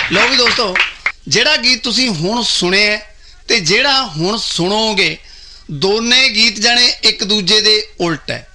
लो भी दोस्तों, ਜਿਹੜਾ गीत तुसीं हुण सुणिਆ ते ਜਿਹੜਾ हुण सुणोगे दोने गीत जाने एक दूजे दे उल्ट है।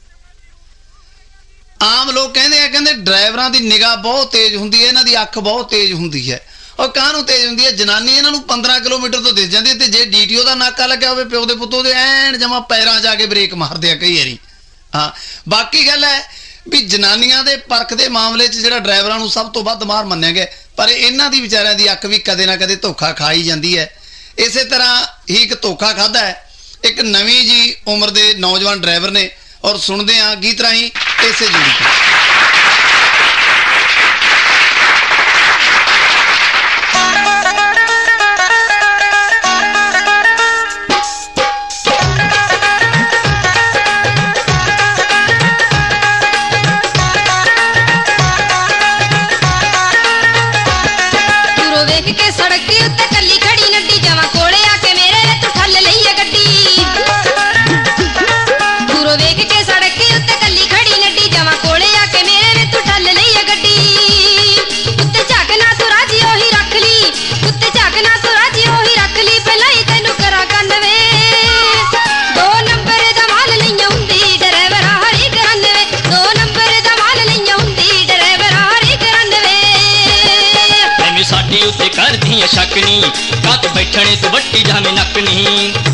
आम लोग कहते ड्राइवरां दी निगाह बहुत तेज हुंदी है, इन्हां दी अख बहुत तेज हुंदी है। और काहनूं तेज हुंदी है? जनानी इन्हां नूं 15 किलोमीटर तो दिस जांदी है, ते जे DTO दा नाका लग्या होवे प्यो दे पुत्तो दे ऐन जमा पैरां जाके ब्रेक मारदे आ कई वारी। हाँ, बाकी गल है भी जनानियां दे परख दे मामले च जिहड़ा ड्राइवरां नूं सब तो वध मार मन्निया गया, पर इन्हां दी विचारियां दी अख भी कदे ना कदे धोखा खाई जांदी है। इसे तरह ही एक धोखा खादा है एक नवी जी उम्र के नौजवान ड्राइवर ने, और सुनते हैं गीत राही इसे जुड़ी शकनी कत बैठने तो वट्टी जावे नकनी,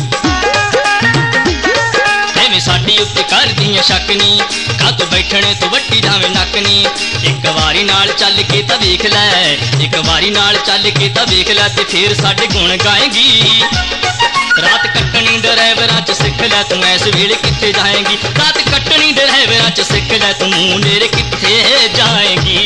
एवें साडी उत्ते कर दियां शकनी कत बैठने तो वट्टी जावे नकनी। एक वारी नाल चल के तां वेख लै, एक वारी नाल चल के तां वेख लै, ते फिर साडे गुण गाएगी। रात कट्टनी ड्राइवरां च सिख लै, तू इस वेले कित्थे जाएगी? रात कट्टनी ड्राइवरां च सिख लै, तू नेरे कित्थे जाएगी?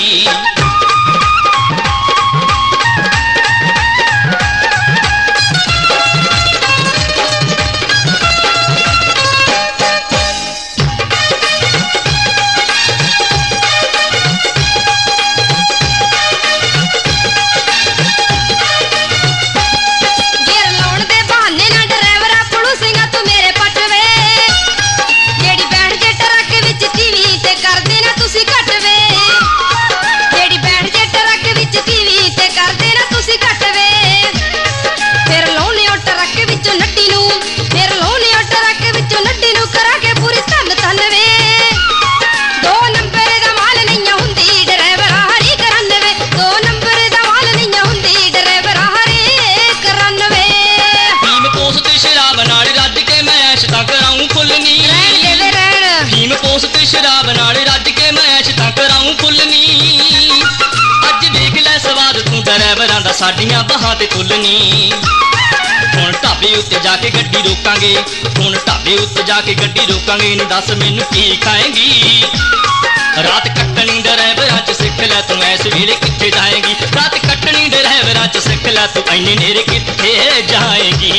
शराब नाल रज के मैश तां कराऊं फुलनी, अज देख लै स्वाद तू ड्राइवरां दा साडियां बाहां ते तुलनी। हुण ढाबे उत्ते जाके गड्डी रोकांगे, हुण ढाबे उत्ते जाके गड्डी रोकांगे, नी दस मैनूं की खाएंगी? रात कट्टनी ड्राइवरां च सिख लै, तू इस वेले कित्थे जाएगी? रात कट्टनी ड्राइवरां च सिख लै, तू इन्ने नेरे कित्थे जाएगी?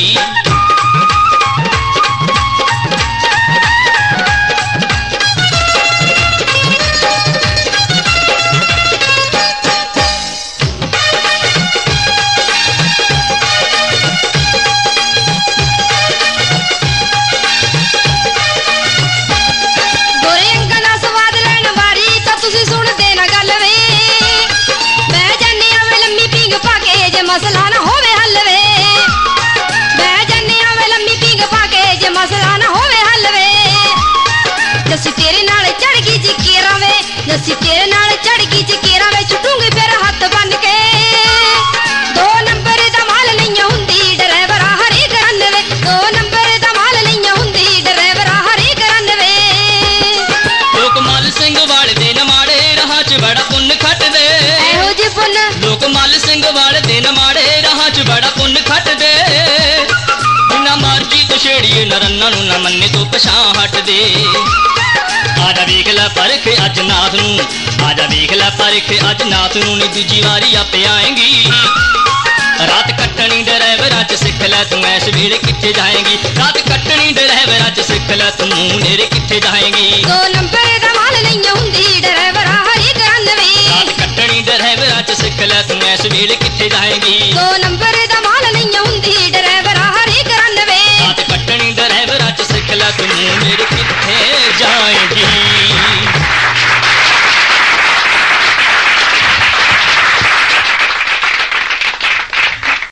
मसला ना होवे हलवे, मैं जाने आवे लम्मी पींग पाके जे मसला ना होवे हलवे। जसी तेरे नाल चढ़ गई जी केरा वे, जसी तेरे नाल चढ़ गई जी केरा वे, छुटूंगी फिर हाथ बन के। दो नंबर दा माल नहीं हुंदी ड्राइवरा हरे करन वे, दो नंबर दा माल नहीं हुंदी ड्राइवरा हरे करन वे। लोक मल सिंह वाले दे न माड़े राह च बड़ा पुन्न खट दे, एहो जी पुन्न लोक मल सिंह वाले दे न माड़े राह च बड़ा पुन्न खट दे। बिना मर्जी तो छेड़िए नरन्ना नूं ना मन्ने तो पछां हट दे। आजा वेख लै परख अज नाथ नूं, आजा वेख लै परख अज नाथ नूं, नी दूजी वारी आपे आएंगी। रात कट्टनी ड्राइवरां च सिख लै, तू इस वेले कित्थे जाएगी? रात कट्टनी ड्राइवरां च सिख लै, तू नेरे कित्थे जाएगी? दो नंबर दा माल नहीं हुंदी ड्राइवरा हरी करन वे, रात कट्टनी ड्राइवरां च सिख लै, तू इस वेले कित्थे जाएगी? दो नंबर दा